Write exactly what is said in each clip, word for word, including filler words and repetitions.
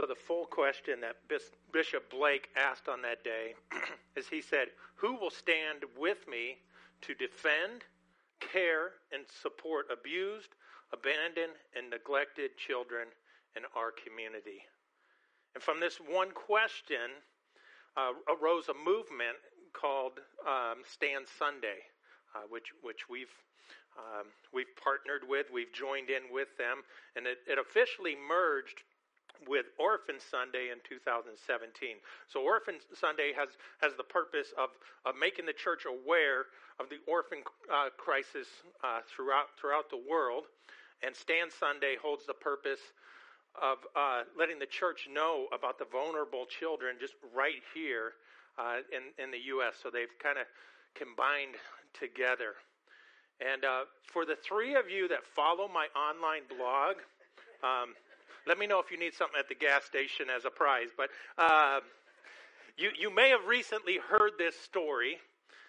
the full question that Bishop Blake asked on that day is he said, "Who will stand with me to defend, care, and support abused, abandoned, and neglected children in our community?" And from this one question uh, arose a movement called um, Stand Sunday, uh, which which we've um, we've partnered with, we've joined in with them, and it, it officially merged with Orphan Sunday in two thousand seventeen. So Orphan Sunday has, has the purpose of, of making the church aware of the orphan uh, crisis uh, throughout throughout the world, and Stand Sunday holds the purpose of uh, letting the church know about the vulnerable children just right here uh, in, in the U S. So they've kind of combined together. And uh, for the three of you that follow my online blog, um, let me know if you need something at the gas station as a prize. But uh, you, you may have recently heard this story,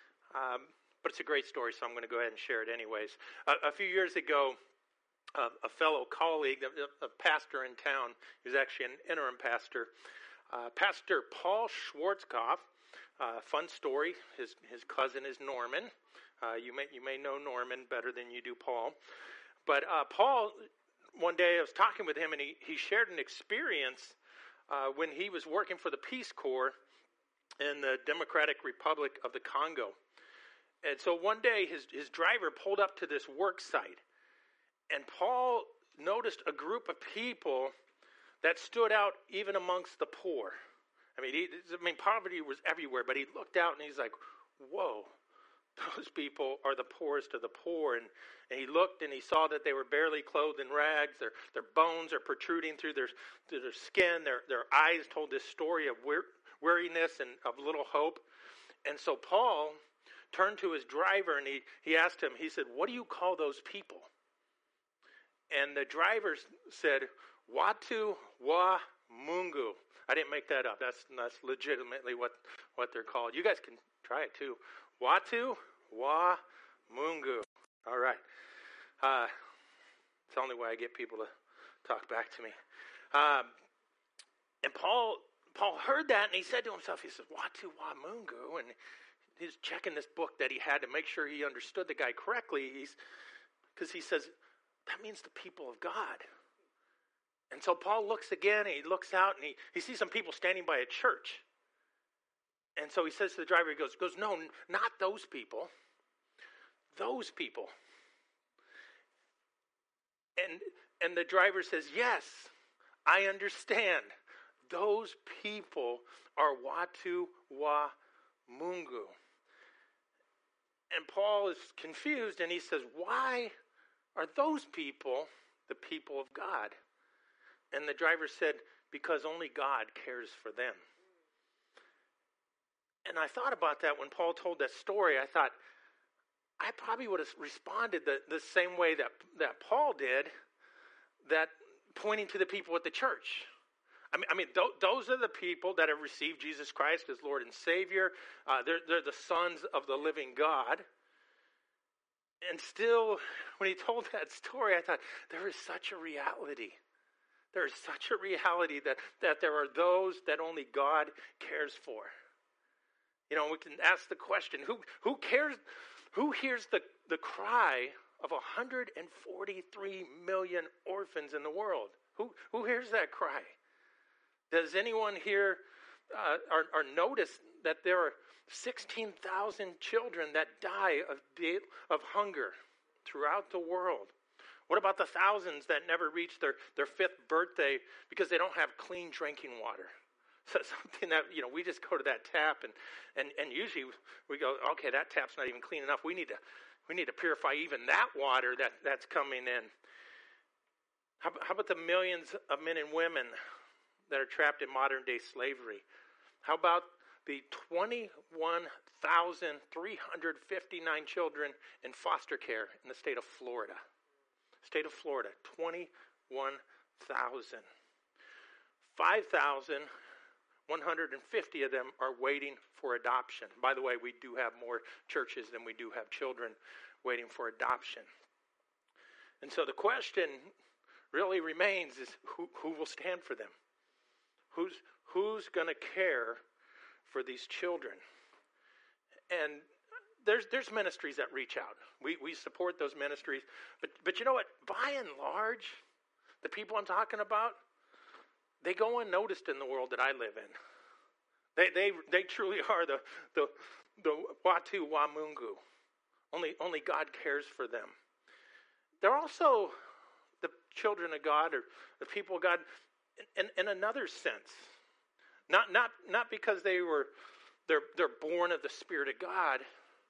um, but it's a great story, so I'm going to go ahead and share it anyways. Uh, a few years ago, uh, a fellow colleague, a, a pastor in town, he was actually an interim pastor, uh, Pastor Paul Schwarzkopf, uh, fun story, his, his cousin is Norman. Uh, you may you may know Norman better than you do Paul. But uh, Paul, one day I was talking with him, and he, he shared an experience uh, when he was working for the Peace Corps in the Democratic Republic of the Congo. And so one day his, his driver pulled up to this work site, and Paul noticed a group of people that stood out even amongst the poor. I mean, he, I mean, poverty was everywhere, but he looked out and he's like, whoa. Those people are the poorest of the poor. And, and he looked and he saw that they were barely clothed in rags. Their their bones are protruding through their through their skin. Their their eyes told this story of weariness and of little hope. And so Paul turned to his driver and he, he asked him, he said, "What do you call those people?" And the driver said, "Watu wa Mungu." I didn't make that up. That's that's legitimately what, what they're called. You guys can try it too. Watu wa Mungu. All right. Uh, it's the only way I get people to talk back to me. Um, and Paul Paul heard that, and he said to himself, he said, "Watu wa Mungu." And he's checking this book that he had to make sure he understood the guy correctly. He's because he says, that means the people of God. And so Paul looks again, and he looks out, and he, he sees some people standing by a church. And so he says to the driver, he goes, goes, "No, not those people. Those people." And and the driver says, "Yes, I understand. Those people are Watu wa Mungu." And Paul is confused, and he says, "Why are those people the people of God?" And the driver said, "Because only God cares for them." And I thought about that when Paul told that story. I thought, I probably would have responded the, the same way that, that Paul did, that pointing to the people at the church. I mean, I mean th- those are the people that have received Jesus Christ as Lord and Savior. Uh, they're, they're the sons of the living God. And still, when he told that story, I thought, there is such a reality. There is such a reality that, that there are those that only God cares for. You know, we can ask the question, who who cares, who hears the, the cry of one hundred forty-three million orphans in the world? Who who hears that cry? Does anyone here uh, or, or notice that there are sixteen thousand children that die of, de- of hunger throughout the world? What about the thousands that never reach their, their fifth birthday because they don't have clean drinking water? So something that, you know, we just go to that tap and, and, and usually we go, okay, that tap's not even clean enough. We need to we need to purify even that water that, that's coming in. How, how about the millions of men and women that are trapped in modern day slavery? How about the twenty-one thousand three hundred fifty-nine children in foster care in the state of Florida? State of Florida, twenty-one thousand. five thousand one hundred fifty of them are waiting for adoption. By the way, we do have more churches than we do have children waiting for adoption. And so the question really remains is who, who will stand for them? who's going to care for these children? And there's there's ministries that reach out. We we support those ministries. But but you know what? By and large, the people I'm talking about, they go unnoticed in the world that I live in. They they they truly are the the the Watu Wamungu. Only only God cares for them. They're also the children of God, or the people of God in, in, in another sense. Not not not because they were they're they're born of the Spirit of God,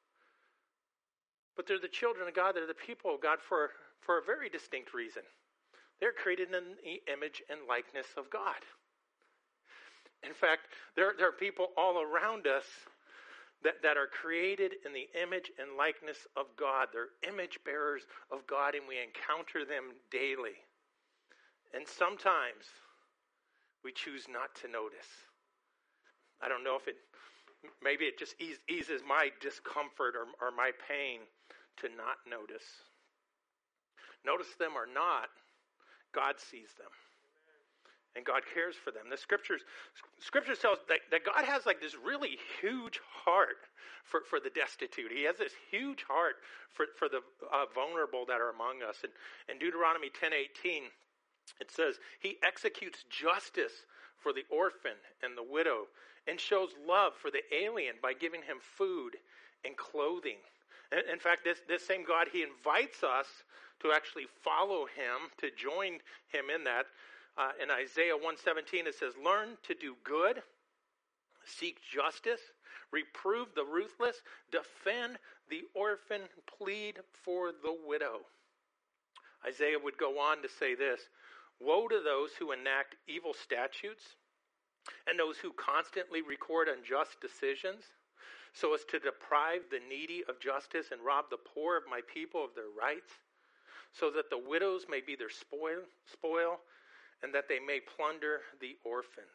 but they're the children of God, they're the people of God for, for a very distinct reason. They're created in the image and likeness of God. In fact, there, there are people all around us that, that are created in the image and likeness of God. They're image bearers of God, and we encounter them daily. And sometimes we choose not to notice. I don't know if it, maybe it just ease, eases my discomfort or, or my pain to not notice. Notice them or not, God sees them. And God cares for them. The scriptures, scriptures tell us that, that God has like this really huge heart for, for the destitute. He has this huge heart for, for the uh, vulnerable that are among us. And in Deuteronomy ten eighteen, it says, He executes justice for the orphan and the widow and shows love for the alien by giving him food and clothing. In fact, this, this same God, He invites us to actually follow Him, to join Him in that. Uh, in Isaiah one seventeen, it says, Learn to do good, seek justice, reprove the ruthless, defend the orphan, plead for the widow. Isaiah would go on to say this, Woe to those who enact evil statutes and those who constantly record unjust decisions, so as to deprive the needy of justice and rob the poor of my people of their rights, so that the widows may be their spoil, spoil and that they may plunder the orphans.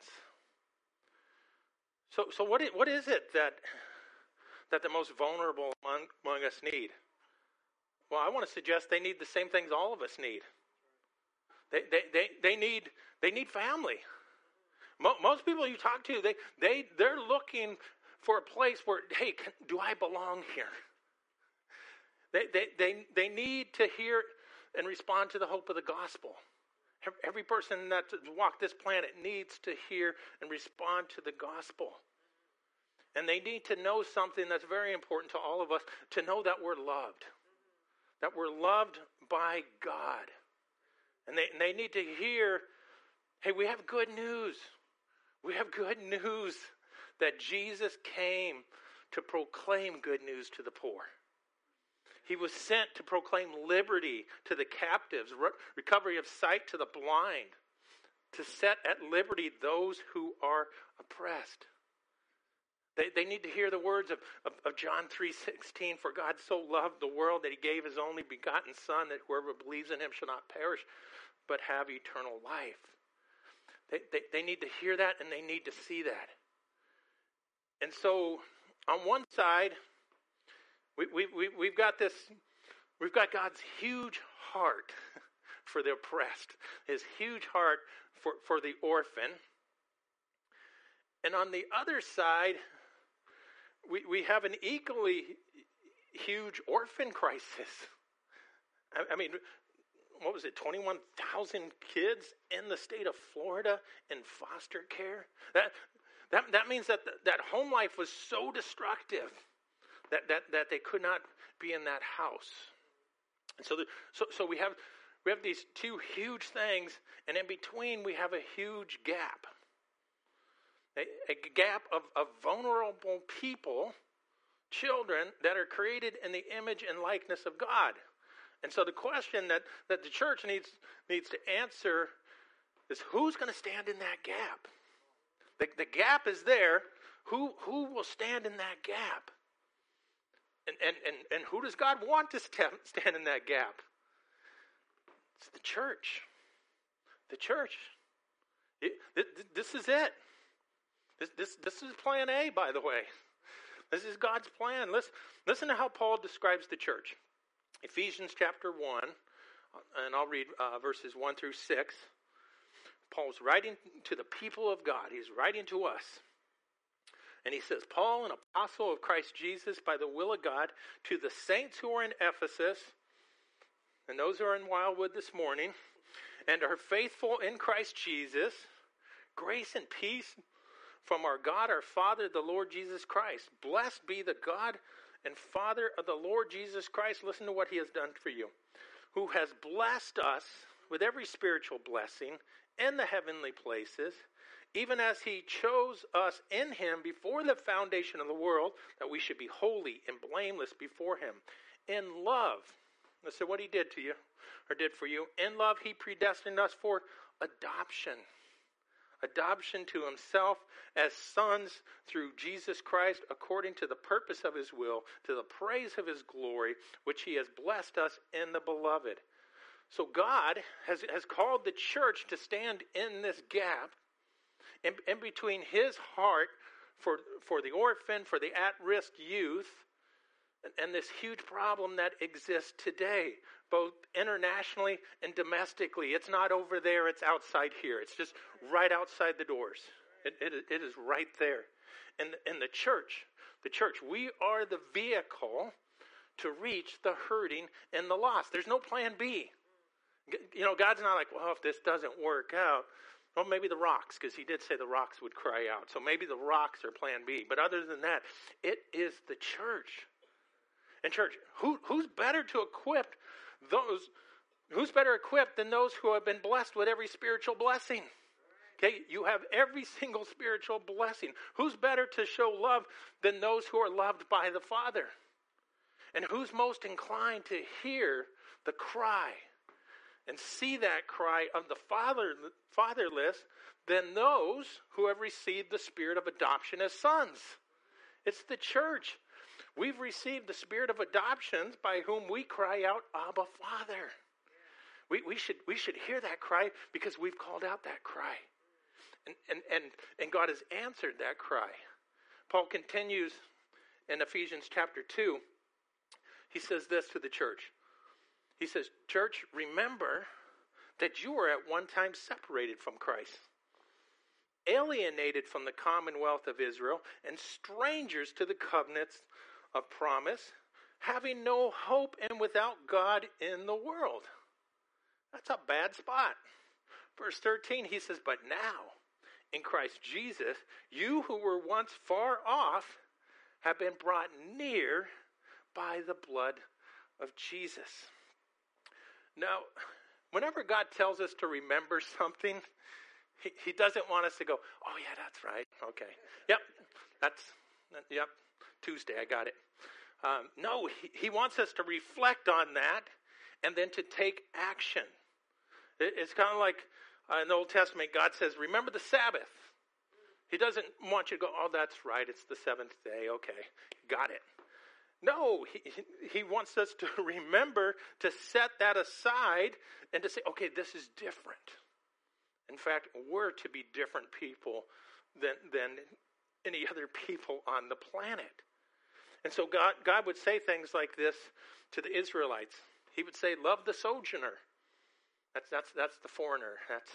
So, so what is, what is it that that the most vulnerable among, among us need? Well, I want to suggest they need the same things all of us need. They they they, they need they need family. Mo, most people you talk to, they they they're looking for a place where, hey, can, do I belong here? They, they, they, they need to hear and respond to the hope of the gospel. Every person that's walked this planet needs to hear and respond to the gospel. And they need to know something that's very important to all of us, to know that we're loved. That we're loved by God. And they, and they need to hear, hey, we have good news. We have good news. That Jesus came to proclaim good news to the poor. He was sent to proclaim liberty to the captives, re- recovery of sight to the blind, to set at liberty those who are oppressed. They, they need to hear the words of, of, of John three sixteen, For God so loved the world that He gave His only begotten Son, that whoever believes in Him shall not perish, but have eternal life. They, they, they need to hear that, and they need to see that. And so, on one side, we, we, we, we've got this, we've got God's huge heart for the oppressed, His huge heart for, for the orphan. And on the other side, we, we have an equally huge orphan crisis. I, I mean, what was it, twenty-one thousand kids in the state of Florida in foster care? That That, that means that that home life was so destructive that, that, that they could not be in that house. And so, the, so so we have we have these two huge things, and in between we have a huge gap. A, a gap of, of vulnerable people, children that are created in the image and likeness of God. And so the question that, that the church needs needs to answer is, who's going to stand in that gap? The, the gap is there. Who who will stand in that gap? And and and, and who does God want to stand, stand in that gap? It's the church. The church. It, this is it. This, this, this is plan A, by the way. This is God's plan. Listen, listen to how Paul describes the church. Ephesians chapter one, and I'll read uh, verses one through six. Paul's writing to the people of God. He's writing to us. And he says, Paul, an apostle of Christ Jesus by the will of God, to the saints who are in Ephesus, and those who are in Wildwood this morning, and are faithful in Christ Jesus, grace and peace from our God, our Father, the Lord Jesus Christ. Blessed be the God and Father of the Lord Jesus Christ. Listen to what he has done for you. Who has blessed us with every spiritual blessing in the heavenly places, even as he chose us in him before the foundation of the world, that we should be holy and blameless before him. In love, listen what he did to you, or did for you. In love, he predestined us for adoption. Adoption to himself as sons through Jesus Christ, according to the purpose of his will, to the praise of his glory, which he has blessed us in the beloved. So God has, has called the church to stand in this gap in, in between his heart for, for the orphan, for the at-risk youth, and, and this huge problem that exists today, both internationally and domestically. It's not over there, it's outside here. It's just right outside the doors. It, it, it is right there. And, and the church, the church, we are the vehicle to reach the hurting and the lost. There's no plan B. You know, God's not like, well, if this doesn't work out, well, maybe the rocks, because he did say the rocks would cry out. So maybe the rocks are plan B. But other than that, it is the church. And church, who, who's better to equip those, who's better equipped than those who have been blessed with every spiritual blessing? Okay, you have every single spiritual blessing. Who's better to show love than those who are loved by the Father? And who's most inclined to hear the cry and see that cry of the father, fatherless than those who have received the spirit of adoption as sons? It's the church. We've received the spirit of adoptions by whom we cry out, Abba, Father. We, we should we should hear that cry because we've called out that cry. And, and, and, and God has answered that cry. Paul continues in Ephesians chapter two. He says this to the church. He says, church, remember that you were at one time separated from Christ, alienated from the commonwealth of Israel, and strangers to the covenants of promise, having no hope and without God in the world. That's a bad spot. Verse thirteen, he says, but now, in Christ Jesus, you who were once far off have been brought near by the blood of Jesus. Now, whenever God tells us to remember something, he, he doesn't want us to go, oh yeah, that's right. Okay. Yep. That's, yep. Tuesday, I got it. Um, no, he, he wants us to reflect on that and then to take action. It, it's kind of like uh, in the Old Testament, God says, remember the Sabbath. He doesn't want you to go, oh, that's right. It's the seventh day. Okay. Got it. No, he, he wants us to remember to set that aside and to say, okay, this is different. In fact, we're to be different people than, than any other people on the planet. And so God, God would say things like this to the Israelites. He would say, love the sojourner. That's, that's, that's the foreigner. That's,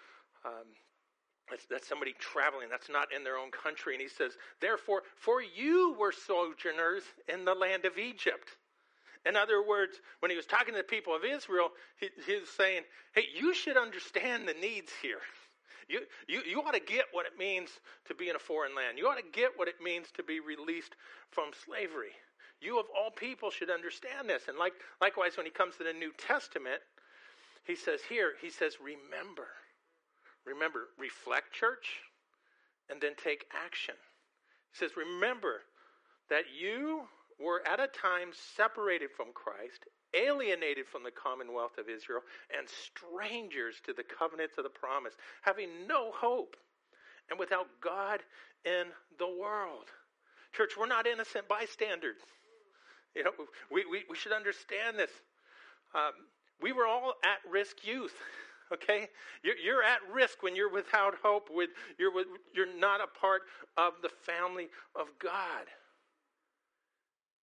um, That's, that's somebody traveling. That's not in their own country. And he says, therefore, for you were sojourners in the land of Egypt. In other words, when he was talking to the people of Israel, he, he was saying, hey, you should understand the needs here. You, you, you ought to get what it means to be in a foreign land. You ought to get what it means to be released from slavery. You of all people should understand this. And like, likewise, when he comes to the New Testament, he says here, he says, remember. Remember, reflect, church, and then take action. He says, remember that you were at a time separated from Christ, alienated from the commonwealth of Israel, and strangers to the covenants of the promise, having no hope and without God in the world. Church, we're not innocent bystanders. You know, we, we, we should understand this. Um, we were all at-risk youth. Okay, you're, you're at risk when you're without hope. With you're with, you're not a part of the family of God,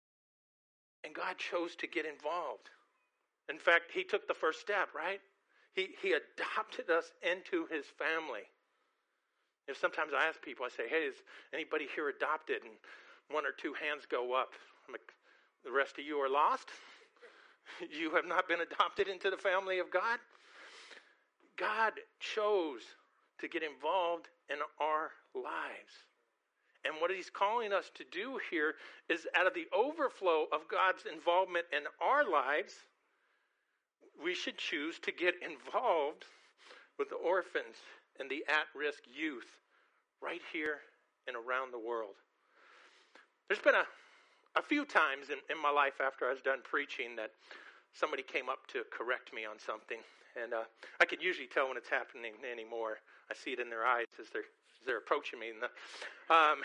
and God chose to get involved. In fact, He took the first step. Right? He, he adopted us into his family. If sometimes I ask people, I say, hey, is anybody here adopted? And one or two hands go up. I'm like, the rest of you are lost? You have not been adopted into the family of God? God chose to get involved in our lives. And what he's calling us to do here is, out of the overflow of God's involvement in our lives, we should choose to get involved with the orphans and the at-risk youth right here and around the world. There's been a, a few times in, in my life after I was done preaching that somebody came up to correct me on something. And uh, I can usually tell when it's happening anymore. I see it in their eyes as they're, as they're approaching me. And the, um,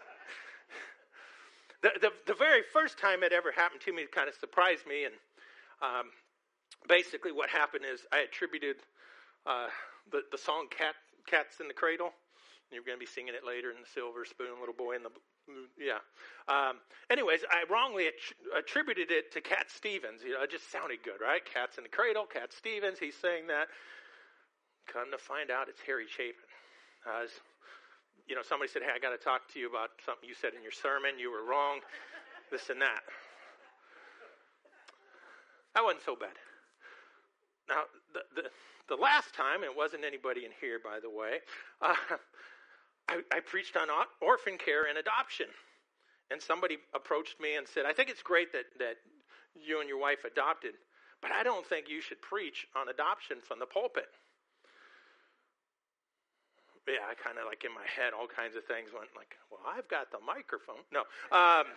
the, the, the very first time it ever happened to me, it kind of surprised me. And um, basically what happened is I attributed uh, the, the song Cat, Cats in the Cradle. You're going to be singing it later in the Silver Spoon, Little Boy in the... Yeah. Um, anyways, I wrongly att- attributed it to Cat Stevens. You know, it just sounded good, right? Cats in the Cradle, Cat Stevens, he's saying that. Come to find out, it's Harry Chapin. Uh, you know, somebody said, hey, I got to talk to you about something you said in your sermon. You were wrong, this and that. That wasn't so bad. Now, the, the, the last time, it wasn't anybody in here, by the way, uh, I, I preached on orphan care and adoption. And somebody approached me and said, I think it's great that, that you and your wife adopted, but I don't think you should preach on adoption from the pulpit. Yeah, I kind of like in my head, all kinds of things went like, well, I've got the microphone. No. Um,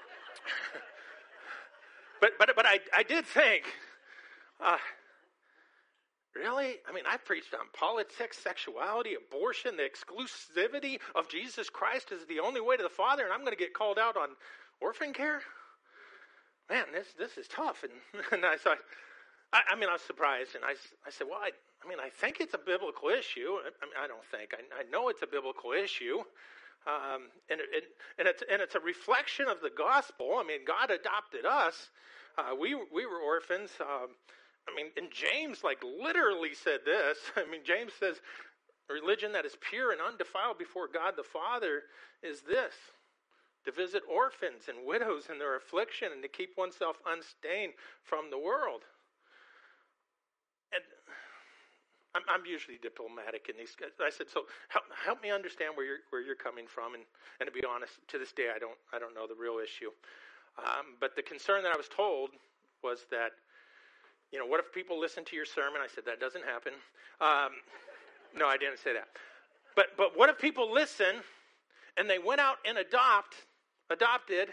but but but I, I did think, uh, really? I mean, I've preached on politics, sexuality, abortion, the exclusivity of Jesus Christ is the only way to the Father, and I'm going to get called out on orphan care? Man, this this is tough. And, and I thought, I, I mean, I was surprised, and I, I said, well, I, I mean, I think it's a biblical issue. I, I mean, I don't think. I, I know it's a biblical issue. Um, and, it, and, it's, and it's a reflection of the gospel. I mean, God adopted us. Uh, we, we were orphans. Um, I mean, and James, like, literally said this. I mean, James says, religion that is pure and undefiled before God the Father is this: to visit orphans and widows in their affliction and to keep oneself unstained from the world. And I'm, I'm usually diplomatic in these. I said, so help, help me understand where you're where you're coming from. And, and to be honest, to this day, I don't I don't know the real issue. Um, but the concern that I was told was that, you know, what if people listen to your sermon? I said, that doesn't happen. Um, no, I didn't say that. But but what if people listen and they went out and adopt, adopted,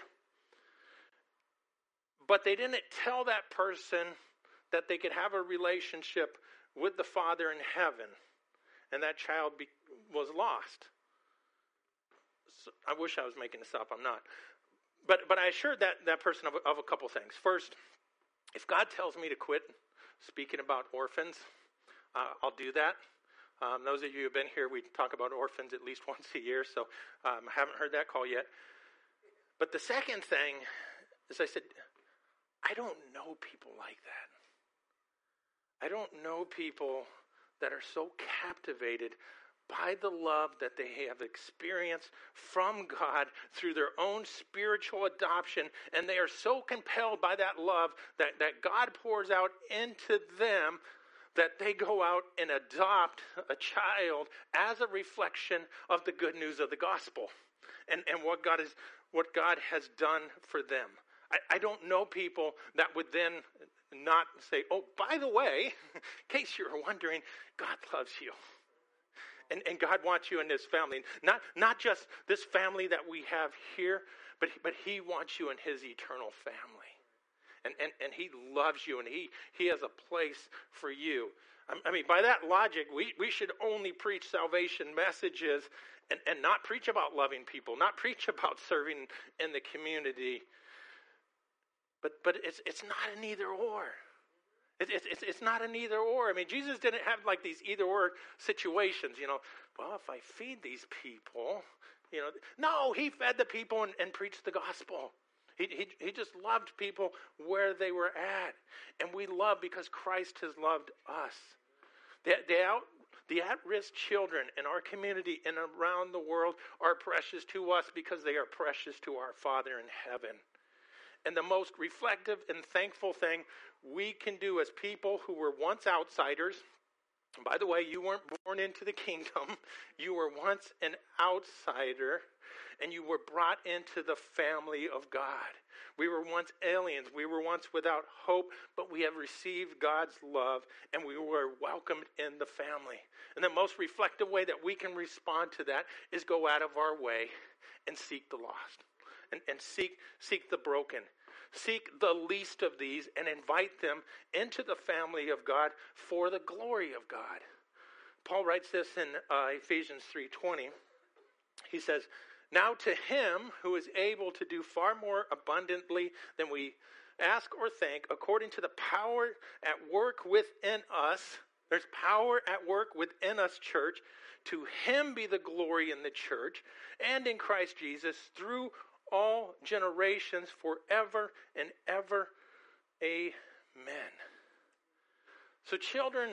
but they didn't tell that person that they could have a relationship with the Father in heaven, and that child be, was lost? So I wish I was making this up. I'm not. But but I assured that, that person of, of a couple things. First, if God tells me to quit speaking about orphans, uh, I'll do that. Um, those of you who have been here, we talk about orphans at least once a year, so um, I haven't heard that call yet. But the second thing is, I said, I don't know people like that. I don't know people that are so captivated by the love that they have experienced from God through their own spiritual adoption, and they are so compelled by that love that, that God pours out into them that they go out and adopt a child as a reflection of the good news of the gospel and, and what God is what God has done for them. I, I don't know people that would then not say, oh, by the way, in case you're wondering, God loves you. And, and God wants you in this family. Not not just this family that we have here, but, but he wants you in his eternal family. And, and, and he loves you, and he, he has a place for you. I, I mean, by that logic, we, we should only preach salvation messages and, and not preach about loving people, not preach about serving in the community. But but it's it's not an either or. It, it, it's it's not an either or. I mean, Jesus didn't have like these either or situations. You know, well, if I feed these people, you know, no, he fed the people and, and preached the gospel. He, he he just loved people where they were at, and we love because Christ has loved us. The, the, out, the at-risk children in our community and around the world are precious to us because they are precious to our Father in heaven. And the most reflective and thankful thing we can do as people who were once outsiders, by the way, you weren't born into the kingdom. You were once an outsider, and you were brought into the family of God. We were once aliens. We were once without hope, but we have received God's love, and we were welcomed in the family. And the most reflective way that we can respond to that is go out of our way and seek the lost, and, and seek, seek the broken. Seek the least of these and invite them into the family of God for the glory of God. Paul writes this in uh, Ephesians three twenty. He says, "Now to him who is able to do far more abundantly than we ask or think, according to the power at work within us," there's power at work within us, church. "To him be the glory in the church and in Christ Jesus through all generations forever and ever. Amen." So children,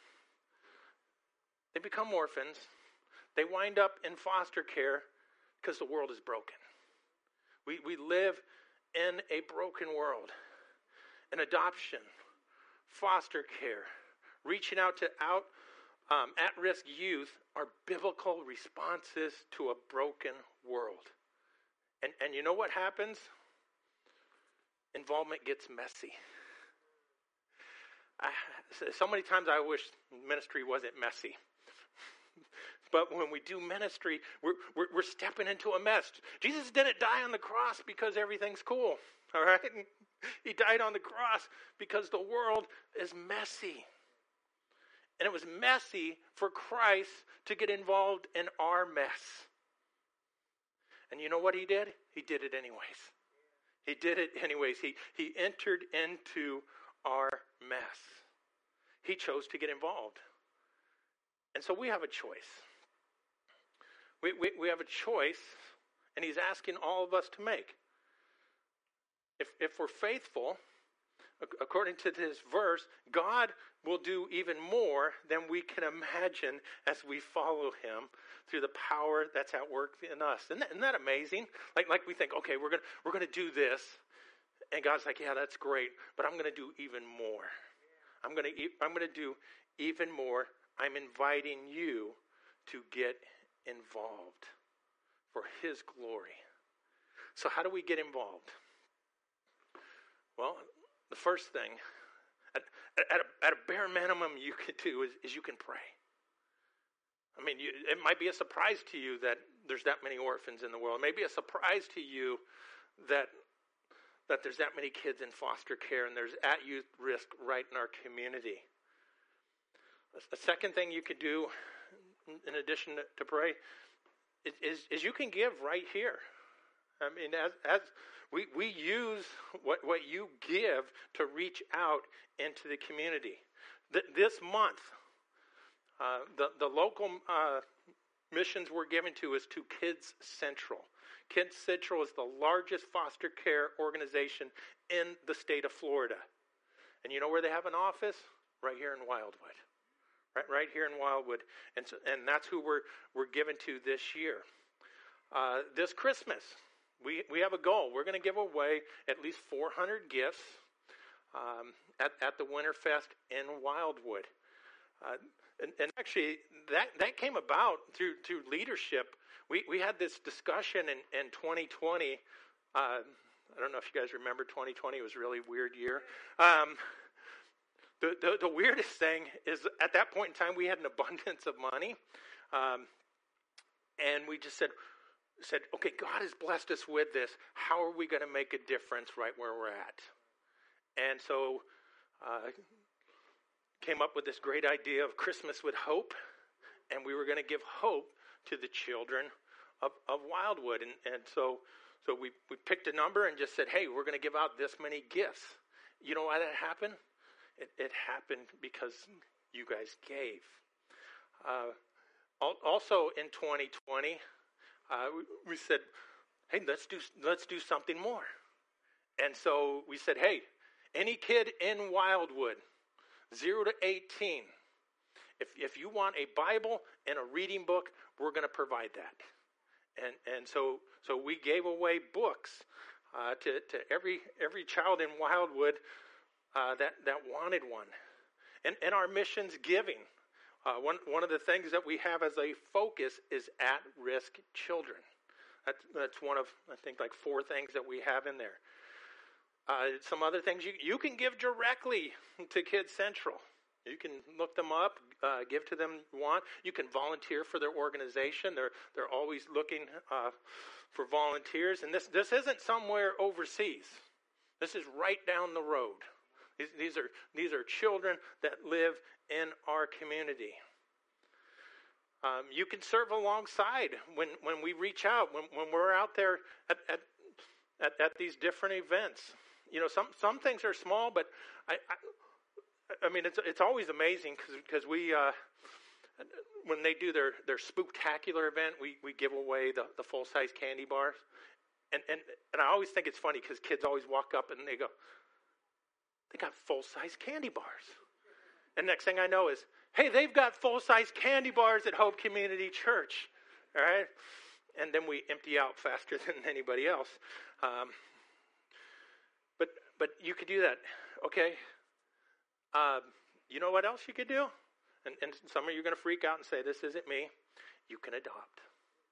they become orphans. They wind up in foster care because the world is broken. We, we live in a broken world. And adoption, foster care, reaching out to out um, at-risk youth are biblical responses to a broken world. And and you know what happens? Involvement gets messy. I, so many times I wish ministry wasn't messy. But when we do ministry, we're, we're, we're stepping into a mess. Jesus didn't die on the cross because everything's cool. All right? He died on the cross because the world is messy. And it was messy for Christ to get involved in our mess. And you know what he did? He did it anyways. He did it anyways. He, he entered into our mess. He chose to get involved. And so we have a choice. We, we, we have a choice, and he's asking all of us to make. If, if we're faithful, according to this verse, God will do even more than we can imagine as we follow him through the power that's at work in us. Isn't that, isn't that amazing? Like, like we think, okay, we're gonna we're gonna do this, and God's like, yeah, that's great, but I'm gonna do even more. I'm gonna I'm gonna do even more. I'm inviting you to get involved for his glory. So how do we get involved? Well, the first thing, at, at, a, at a bare minimum you can do is, is you can pray. I mean, you, it might be a surprise to you that there's that many orphans in the world. It may be a surprise to you that that there's that many kids in foster care and there's at-youth risk right in our community. A second thing you could do, in addition to pray, is, is you can give right here. I mean, as as we we use what, what you give to reach out into the community. Th- this month, uh, the, the local uh, missions we're given to is to Kids Central. Kids Central is the largest foster care organization in the state of Florida. And you know where they have an office? Right here in Wildwood. Right, right here in Wildwood. And so, and that's who we're we're given to this year. Uh, this Christmas, we, we have a goal. We're going to give away at least four hundred gifts um, at, at the Winterfest in Wildwood. Uh, and, and actually, that, that came about through, through leadership. We we had this discussion in, in twenty twenty. Uh, I don't know if you guys remember twenty twenty. It was a really weird year. Um, the, the, the weirdest thing is at that point in time, we had an abundance of money. Um, and we just said, said, okay, God has blessed us with this. How are we going to make a difference right where we're at? And so uh, came up with this great idea of Christmas with Hope. And we were going to give hope to the children of, of Wildwood. And, and so so we, we picked a number and just said, hey, we're going to give out this many gifts. You know why that happened? It, it happened because you guys gave. Uh, also in twenty twenty, uh, we, we said, hey, let's do let's do something more. And so we said, hey, any kid in Wildwood, zero to eighteen, If if you want a Bible and a reading book, we're going to provide that. And and so so we gave away books uh, to to every every child in Wildwood uh, that that wanted one. And and our missions giving. Uh, one one of the things that we have as a focus is at-risk children. That's that's one of I think like four things that we have in there. Uh, some other things you you can give directly to Kids Central. You can look them up, uh, give to them want. You can volunteer for their organization. They're they're always looking uh, for volunteers. And this this isn't somewhere overseas. This is right down the road. These, these are these are children that live in our community. Um, you can serve alongside when, when we reach out, when, when we're out there at, at at at these different events. You know, some some things are small, but I. I I mean, it's it's always amazing because we, uh, when they do their, their spooktacular event, we, we give away the, the full-size candy bars. And, and, and I always think it's funny because kids always walk up and they go, they got full-size candy bars. And next thing I know is, hey, they've got full-size candy bars at Hope Community Church. All right? And then we empty out faster than anybody else. Um, but but you could do that. Okay. Uh, you know what else you could do? And, and some of you are going to freak out and say, this isn't me. You can adopt.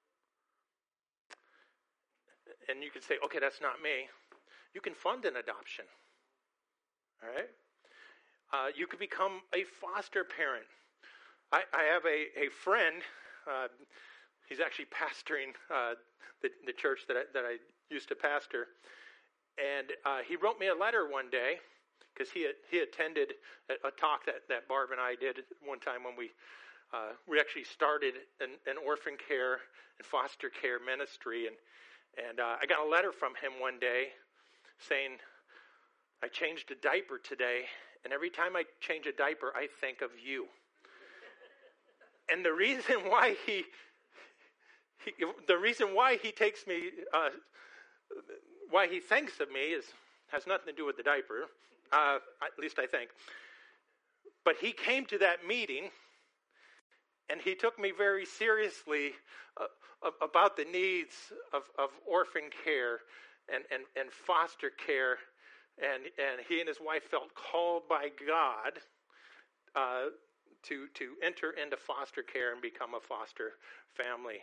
And you can say, okay, that's not me. You can fund an adoption. All right? Uh, you could become a foster parent. I, I have a, a friend. Uh, he's actually pastoring uh, the, the church that I, that I used to pastor. And uh, he wrote me a letter one day. Because he he attended a, a talk that, that Barb and I did one time when we uh, we actually started an, an orphan care and foster care ministry, and and uh, I got a letter from him one day saying, I changed a diaper today, and every time I change a diaper, I think of you. And the reason why he, he the reason why he takes me uh, why he thinks of me is has nothing to do with the diaper. Uh, at least I think. But he came to that meeting, and he took me very seriously uh, about the needs of, of orphan care and, and, and foster care. And, and he and his wife felt called by God uh, to, to enter into foster care and become a foster family.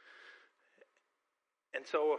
And so,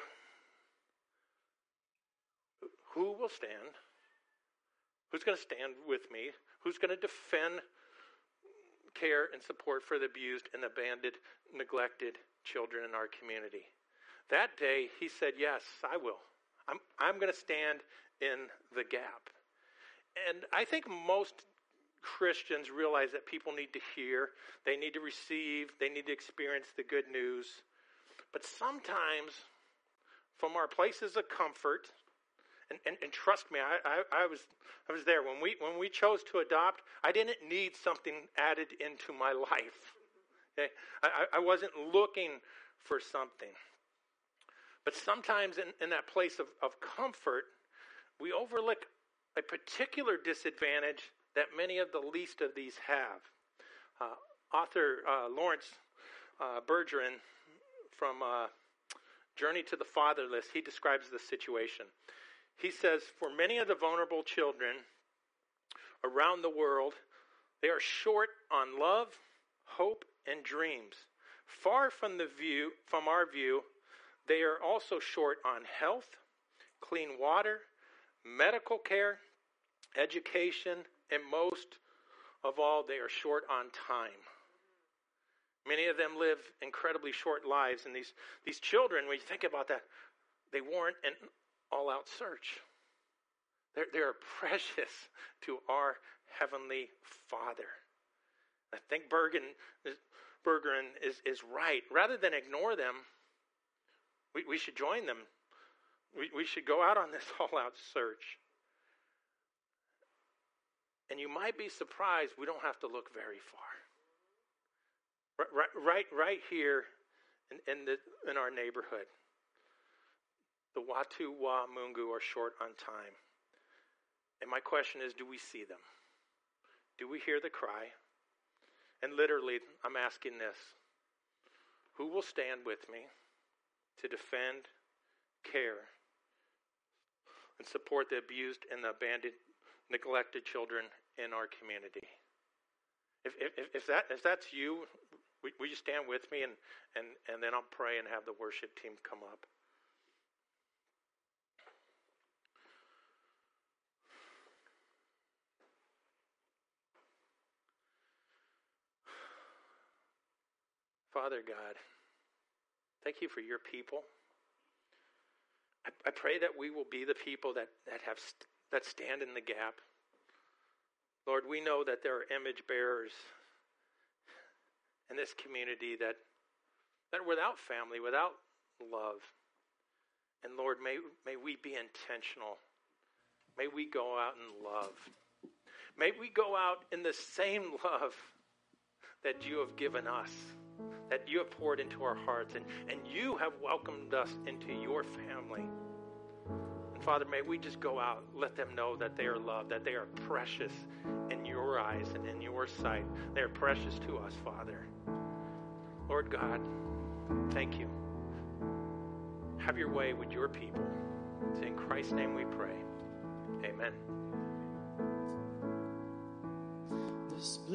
who will stand? Who's going to stand with me? Who's going to defend care and support for the abused and abandoned, neglected children in our community? That day, he said, yes, I will. I'm, I'm going to stand in the gap. And I think most Christians realize that people need to hear, they need to receive, they need to experience the good news. But sometimes, from our places of comfort, And, and, and trust me, I, I, I was I was there when we when we chose to adopt. I didn't need something added into my life. Okay? I, I wasn't looking for something. But sometimes in, in that place of, of comfort, we overlook a particular disadvantage that many of the least of these have. Uh, author uh, Lawrence uh, Bergeron from uh, Journey to the Fatherless, he describes the situation. He says, for many of the vulnerable children around the world, they are short on love, hope, and dreams. Far from the view, from our view, they are also short on health, clean water, medical care, education, and most of all, they are short on time. Many of them live incredibly short lives, and these, these children, when you think about that, they warrant an all-out search. They're, they're precious to our Heavenly Father. I think Bergen, Bergeron is, is right. Rather than ignore them, we, we should join them. We, we should go out on this all-out search. And you might be surprised we don't have to look very far. Right, right, right, right here in, in, the, in our neighborhood. The Watu Wa Mungu are short on time. And my question is, do we see them? Do we hear the cry? And literally, I'm asking this. Who will stand with me to defend, care, and support the abused and the abandoned, neglected children in our community? If if, if that if that's you, will you stand with me, and, and, and then I'll pray and have the worship team come up. Father God, thank you for your people. I, I pray that we will be the people that, that have st- that stand in the gap. Lord, we know that there are image bearers in this community that, that are without family, without love. And Lord, may, may we be intentional. May we go out in love. May we go out in the same love that you have given us, that you have poured into our hearts, and, and you have welcomed us into your family. And Father, may we just go out, let them know that they are loved, that they are precious in your eyes and in your sight. They are precious to us, Father. Lord God, thank you. Have your way with your people. It's in Christ's name we pray. Amen.